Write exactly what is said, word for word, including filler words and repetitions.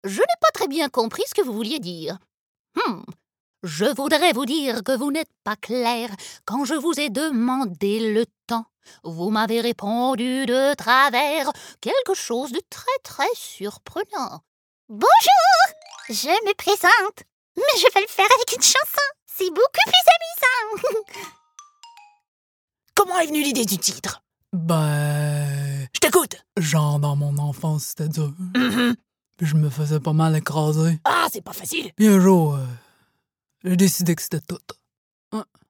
Je n'ai pas très bien compris ce que vous vouliez dire. Hmm. Je voudrais vous dire que vous n'êtes pas clair quand je vous ai demandé le temps. Vous m'avez répondu de travers quelque chose de très très surprenant. Bonjour, je me présente, mais je vais le faire avec une chanson. C'est beaucoup plus amusant. Comment est venue l'idée du titre? Ben... Je t'écoute. Genre, dans mon enfance, c'était dur. Mm-hmm. Puis je me faisais pas mal écraser. Ah, c'est pas facile. Puis un jour, euh, j'ai décidé que c'était tout. Hein?